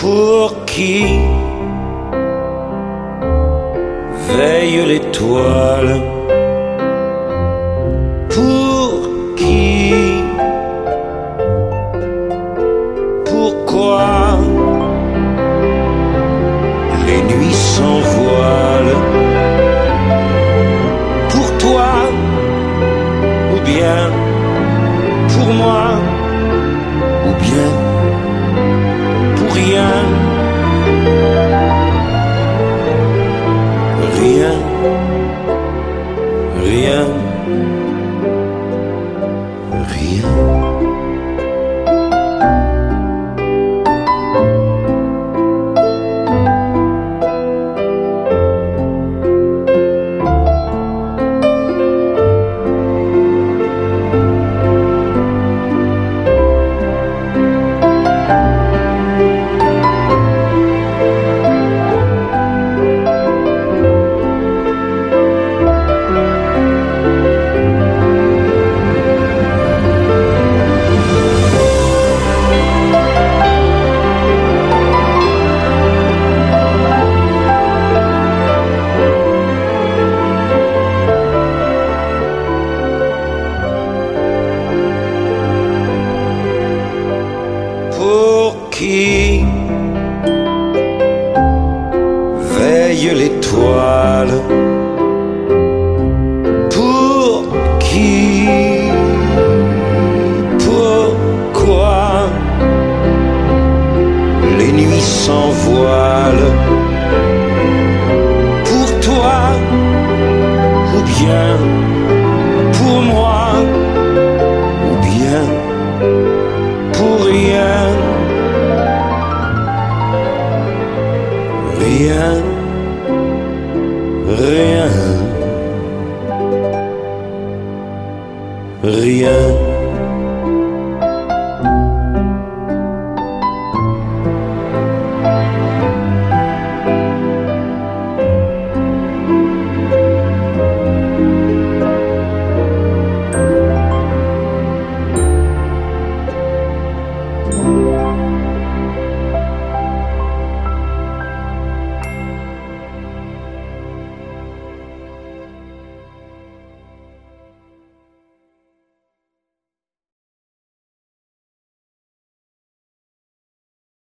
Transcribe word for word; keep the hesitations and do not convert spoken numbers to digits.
Pour qui veille l'étoile? Pour qui? Pourquoi les nuits s'envoilent? Pour toi ou bien pour moi, ou bien pour rien? Rien, rien, rien. Pour qui veille l'étoile? Pour qui? Pourquoi les nuits s'envoilent? Pour toi ou bien pour moi, ou bien pour rien? Rien.